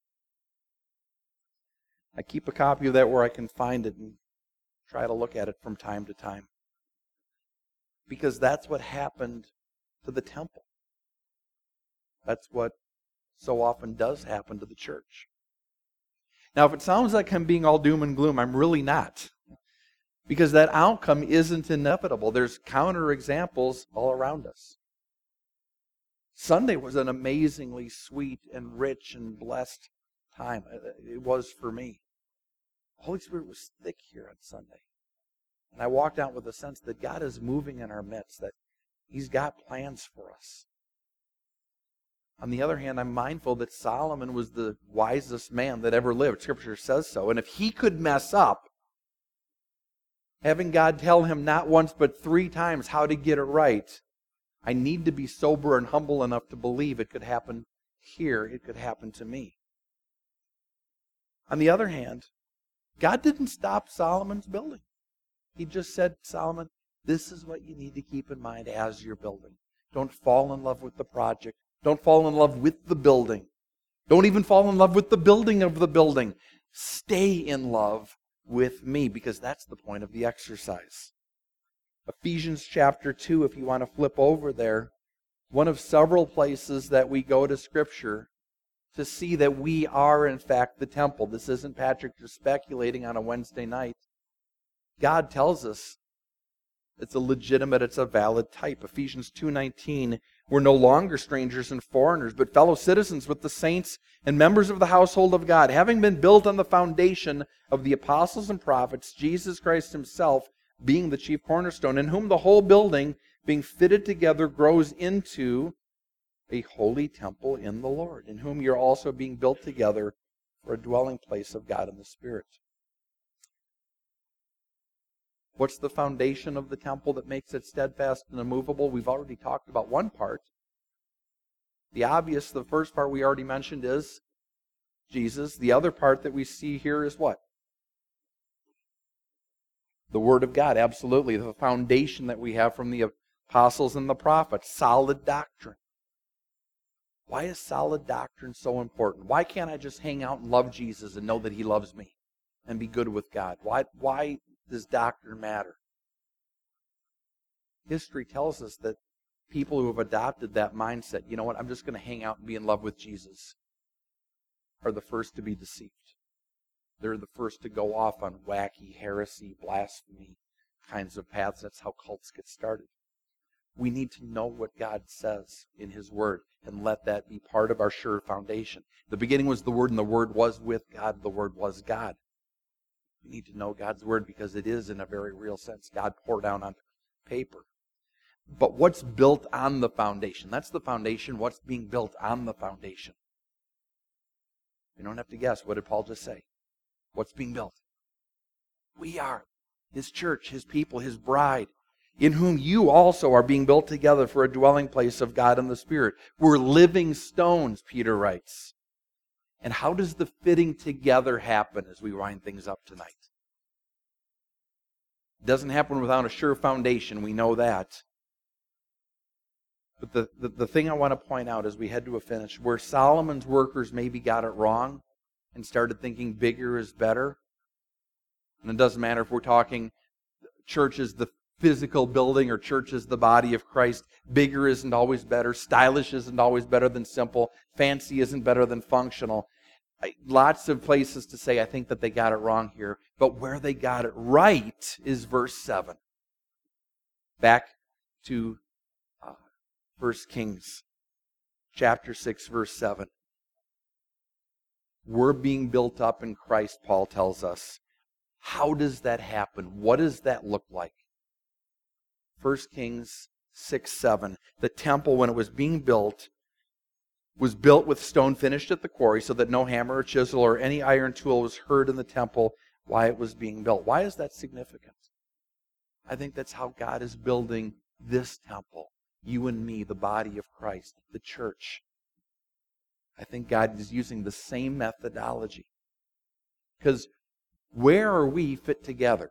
I keep a copy of that where I can find it and try to look at it from time to time. Because that's what happened to the temple. That's what so often does happen to the church. Now, if it sounds like I'm being all doom and gloom, I'm really not. Because that outcome isn't inevitable. There's counterexamples all around us. Sunday was an amazingly sweet and rich and blessed time. It was for me. The Holy Spirit was thick here on Sunday. And I walked out with a sense that God is moving in our midst, that He's got plans for us. On the other hand, I'm mindful that Solomon was the wisest man that ever lived. Scripture says so. And if he could mess up, having God tell him not once but 3 times how to get it right, I need to be sober and humble enough to believe it could happen here. It could happen to me. On the other hand, God didn't stop Solomon's building. He just said, Solomon, this is what you need to keep in mind as you're building. Don't fall in love with the project. Don't fall in love with the building. Don't even fall in love with the building of the building. Stay in love with me, because that's the point of the exercise. Ephesians chapter 2, if you want to flip over there, one of several places that we go to Scripture to see that we are, in fact, the temple. This isn't Patrick just speculating on a Wednesday night. God tells us it's a valid type. Ephesians 2:19, we're no longer strangers and foreigners, but fellow citizens with the saints and members of the household of God, having been built on the foundation of the apostles and prophets, Jesus Christ Himself being the chief cornerstone, in whom the whole building, being fitted together, grows into a holy temple in the Lord, in whom you're also being built together for a dwelling place of God in the Spirit. What's the foundation of the temple that makes it steadfast and immovable? We've already talked about one part. The first part we already mentioned is Jesus. The other part that we see here is what? The Word of God, absolutely. The foundation that we have from the apostles and the prophets. Solid doctrine. Why is solid doctrine so important? Why can't I just hang out and love Jesus and know that He loves me and be good with God? Why does doctrine matter? History tells us that people who have adopted that mindset, you know what, I'm just going to hang out and be in love with Jesus, are the first to be deceived. They're the first to go off on wacky heresy, blasphemy, kinds of paths. That's how cults get started. We need to know what God says in His Word and let that be part of our sure foundation. The beginning was the Word, and the Word was with God. The Word was God. We need to know God's Word because it is, in a very real sense, God poured down on paper. But what's built on the foundation? That's the foundation. What's being built on the foundation? You don't have to guess. What did Paul just say? What's being built? We are His church, His people, His bride, in whom you also are being built together for a dwelling place of God in the Spirit. We're living stones, Peter writes. And how does the fitting together happen as we wind things up tonight? It doesn't happen without a sure foundation. We know that. But the thing I want to point out as we head to a finish, where Solomon's workers maybe got it wrong and started thinking bigger is better. And it doesn't matter if we're talking church is the physical building or church is the body of Christ. Bigger isn't always better. Stylish isn't always better than simple. Fancy isn't better than functional. Lots of places to say I think that they got it wrong here. But where they got it right is verse 7. Back to 1 Kings chapter 6, verse 7. We're being built up in Christ, Paul tells us. How does that happen? What does that look like? 1 Kings 6, 7. The temple, when it was being built, was built with stone finished at the quarry so that no hammer or chisel or any iron tool was heard in the temple while it was being built. Why is that significant? I think that's how God is building this temple. You and me, the body of Christ, the church. I think God is using the same methodology. Because where are we fit together?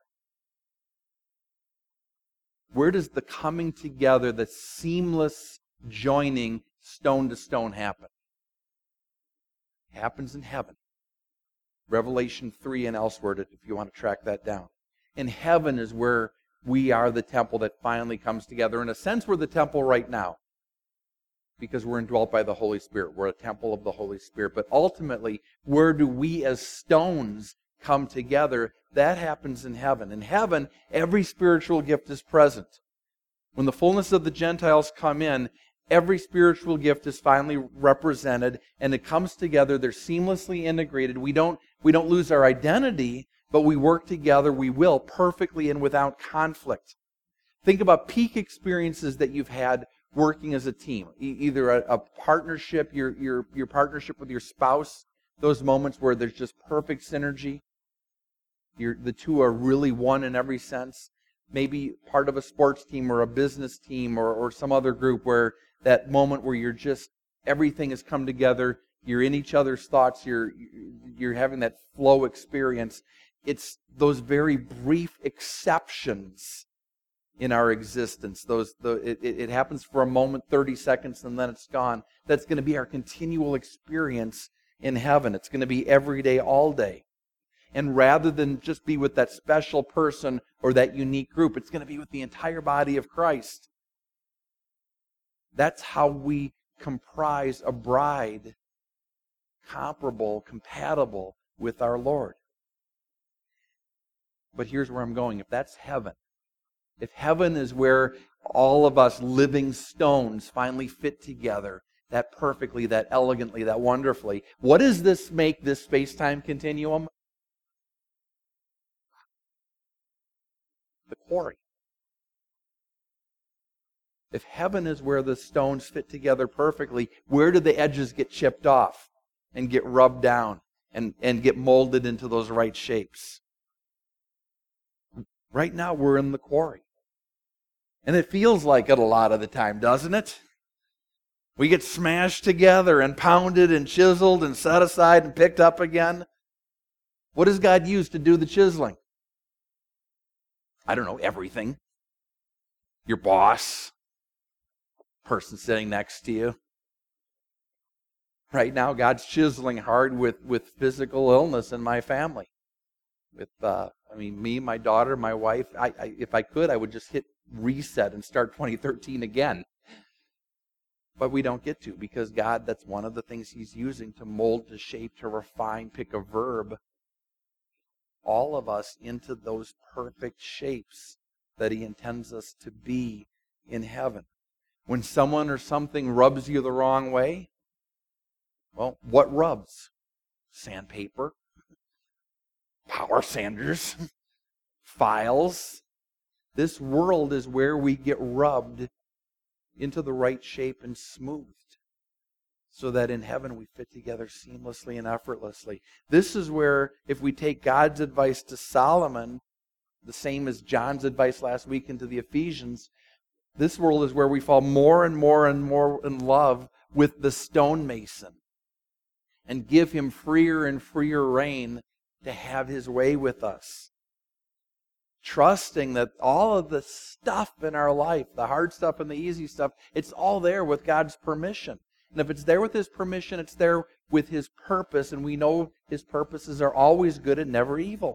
Where does the coming together, the seamless joining stone to stone happen? It happens in heaven. Revelation 3 and elsewhere, if you want to track that down. In heaven is where we are the temple that finally comes together. In a sense, we're the temple right now because we're indwelt by the Holy Spirit. We're a temple of the Holy Spirit. But ultimately, where do we as stones come together? That happens in heaven. In heaven, every spiritual gift is present. When the fullness of the Gentiles come in, every spiritual gift is finally represented, and it comes together. They're seamlessly integrated. We don't lose our identity, but we work together, we will, perfectly and without conflict. Think about peak experiences that you've had working as a team. Either a partnership, your partnership with your spouse, those moments where there's just perfect synergy. The two are really one in every sense. Maybe part of a sports team or a business team or some other group where that moment where you're just, everything has come together, you're in each other's thoughts, you're having that flow experience. It's those very brief exceptions in our existence. It happens for a moment, 30 seconds, and then it's gone. That's going to be our continual experience in heaven. It's going to be every day, all day. And rather than just be with that special person or that unique group, it's going to be with the entire body of Christ. That's how we comprise a bride comparable, compatible with our Lord. But here's where I'm going. If that's heaven, if heaven is where all of us living stones finally fit together, that perfectly, that elegantly, that wonderfully, what does this make this space-time continuum? The quarry. If heaven is where the stones fit together perfectly, where do the edges get chipped off and get rubbed down and get molded into those right shapes? Right now we're in the quarry. And it feels like it a lot of the time, doesn't it? We get smashed together and pounded and chiseled and set aside and picked up again. What does God use to do the chiseling? I don't know, everything. Your boss, person sitting next to you. Right now, God's chiseling hard with physical illness in my family. With me, my daughter, my wife. If I could, I would just hit reset and start 2013 again. But we don't get to, because God, that's one of the things He's using to mold, to shape, to refine, pick a verb, all of us into those perfect shapes that He intends us to be in heaven. When someone or something rubs you the wrong way, well, what rubs? Sandpaper, power sanders, files. This world is where we get rubbed into the right shape and smoothed, so that in heaven we fit together seamlessly and effortlessly. This is where, if we take God's advice to Solomon, the same as John's advice last week into the Ephesians, this world is where we fall more and more and more in love with the stonemason and give him freer and freer reign to have his way with us. Trusting that all of the stuff in our life, the hard stuff and the easy stuff, it's all there with God's permission. And if it's there with His permission, it's there with His purpose, and we know His purposes are always good and never evil.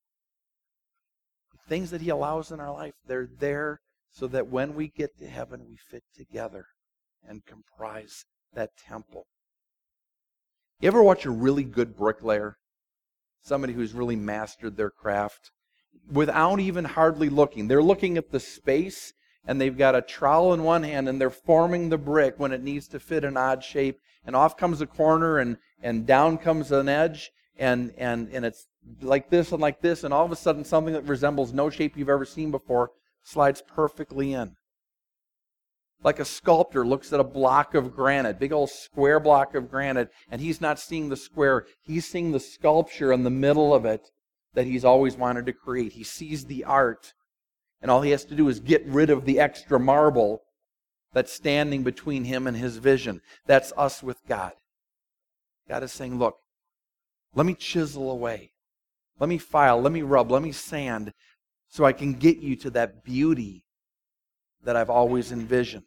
The things that He allows in our life, they're there so that when we get to heaven, we fit together and comprise that temple. You ever watch a really good bricklayer? Somebody who's really mastered their craft? Without even hardly looking. They're looking at the space, and they've got a trowel in one hand, and they're forming the brick when it needs to fit an odd shape. And off comes a corner, and down comes an edge, and it's like this, and all of a sudden something that resembles no shape you've ever seen before slides perfectly in. Like a sculptor looks at a block of granite, big old square block of granite, and he's not seeing the square, he's seeing the sculpture in the middle of it that he's always wanted to create. He sees the art, and all he has to do is get rid of the extra marble that's standing between him and his vision. That's us with God. God is saying, look, let me chisel away. Let me file, let me rub, let me sand, so I can get you to that beauty that I've always envisioned.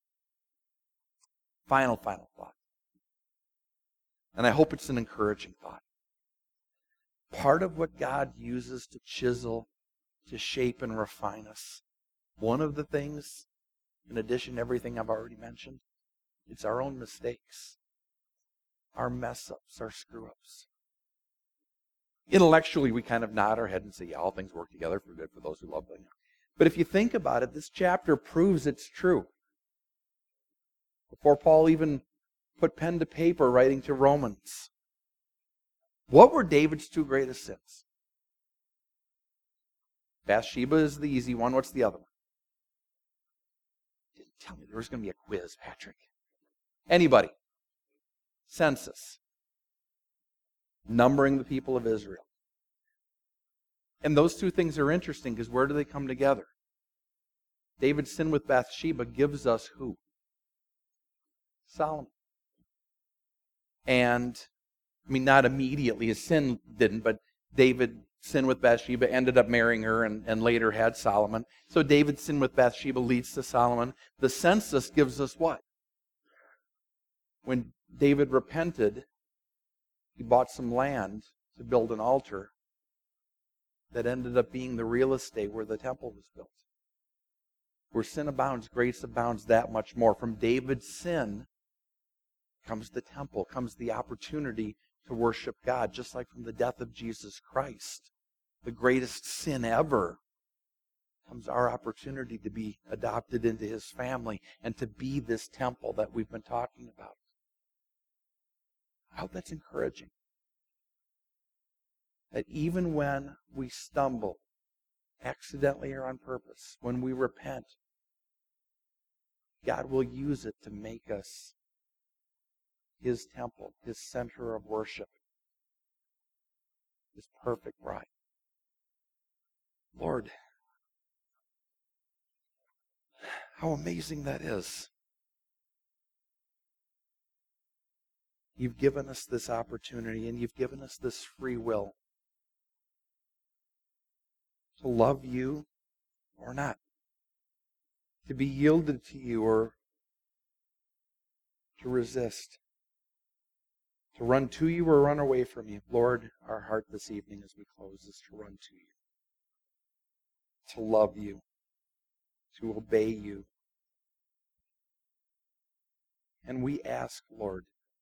Final thought. And I hope it's an encouraging thought. Part of what God uses to chisel, to shape and refine us, one of the things, in addition to everything I've already mentioned, it's our own mistakes, our mess-ups, our screw-ups. Intellectually, we kind of nod our head and say, yeah, all things work together for good for those who love them. But if you think about it, this chapter proves it's true. Before Paul even put pen to paper writing to Romans, what were David's two greatest sins? Bathsheba is the easy one. What's the other one? Didn't tell me there was going to be a quiz, Patrick. Anybody? Census. Numbering the people of Israel. And those two things are interesting because where do they come together? David's sin with Bathsheba gives us who? Solomon. And, not immediately, his sin didn't, but David's sin with Bathsheba ended up marrying her and later had Solomon. So David's sin with Bathsheba leads to Solomon. The census gives us what? When David repented, he bought some land to build an altar that ended up being the real estate where the temple was built. Where sin abounds, grace abounds that much more. From David's sin comes the temple, comes the opportunity to worship God, just like from the death of Jesus Christ, the greatest sin ever, comes our opportunity to be adopted into His family and to be this temple that we've been talking about. I hope that's encouraging. That even when we stumble, accidentally or on purpose, when we repent, God will use it to make us His temple, His center of worship, His perfect bride. Lord, how amazing that is. You've given us this opportunity and you've given us this free will to love you or not, to be yielded to you or to resist, to run to you or run away from you. Lord, our heart this evening as we close is to run to you, to love you, to obey you. And we ask, Lord,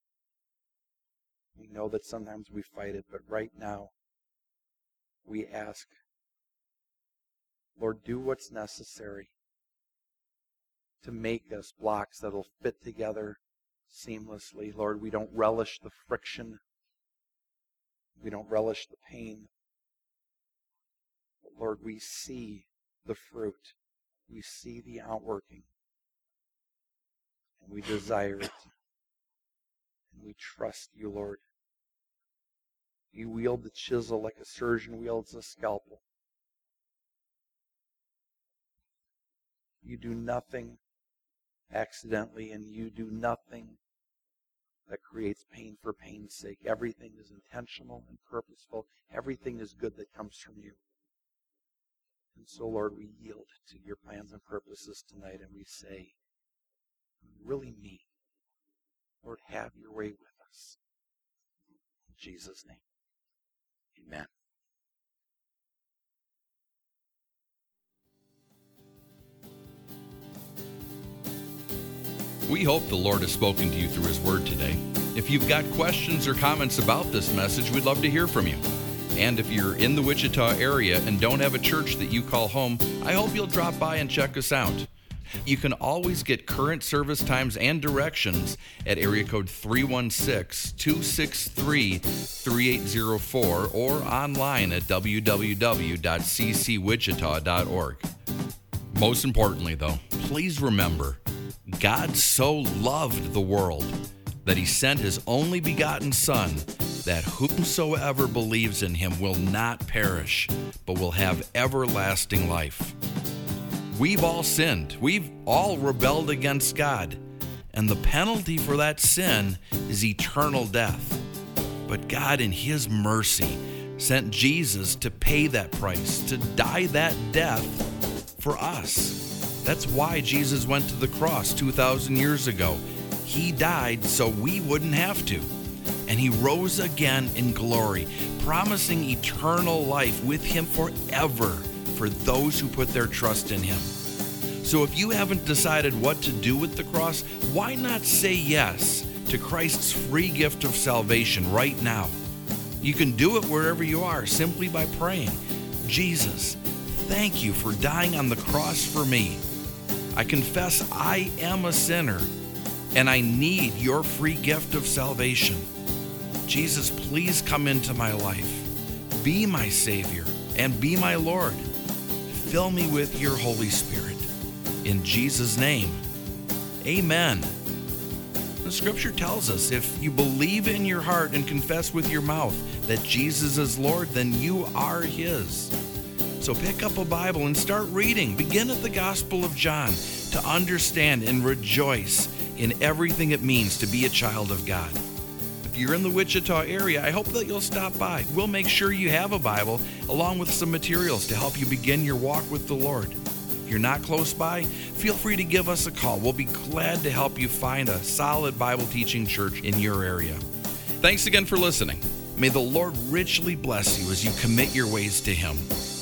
we know that sometimes we fight it, but right now we ask Lord, do what's necessary to make us blocks that'll fit together seamlessly. Lord, we don't relish the friction. We don't relish the pain. But Lord, we see the fruit. We see the outworking. And we desire it. And we trust you, Lord. You wield the chisel like a surgeon wields the scalpel. You do nothing accidentally, and you do nothing that creates pain for pain's sake. Everything is intentional and purposeful. Everything is good that comes from you. And so, Lord, we yield to your plans and purposes tonight, and we say, really me. Lord, have your way with us. In Jesus' name, amen. We hope the Lord has spoken to you through His Word today. If you've got questions or comments about this message, we'd love to hear from you. And if you're in the Wichita area and don't have a church that you call home, I hope you'll drop by and check us out. You can always get current service times and directions at area code 316-263-3804 or online at www.ccwichita.org. Most importantly, though, please remember, God so loved the world that He sent His only begotten Son, that whomsoever believes in Him will not perish, but will have everlasting life. We've all sinned. We've all rebelled against God. And the penalty for that sin is eternal death. But God, in His mercy, sent Jesus to pay that price, to die that death for us. That's why Jesus went to the cross 2,000 years ago. He died so we wouldn't have to. And He rose again in glory, promising eternal life with Him forever for those who put their trust in Him. So if you haven't decided what to do with the cross, why not say yes to Christ's free gift of salvation right now? You can do it wherever you are simply by praying, Jesus, thank you for dying on the cross for me. I confess I am a sinner and I need your free gift of salvation. Jesus, please come into my life. Be my Savior and be my Lord. Fill me with your Holy Spirit. In Jesus' name, amen. The Scripture tells us if you believe in your heart and confess with your mouth that Jesus is Lord, then you are His. So pick up a Bible and start reading. Begin at the Gospel of John to understand and rejoice in everything it means to be a child of God. If you're in the Wichita area, I hope that you'll stop by. We'll make sure you have a Bible along with some materials to help you begin your walk with the Lord. If you're not close by, feel free to give us a call. We'll be glad to help you find a solid Bible teaching church in your area. Thanks again for listening. May the Lord richly bless you as you commit your ways to Him.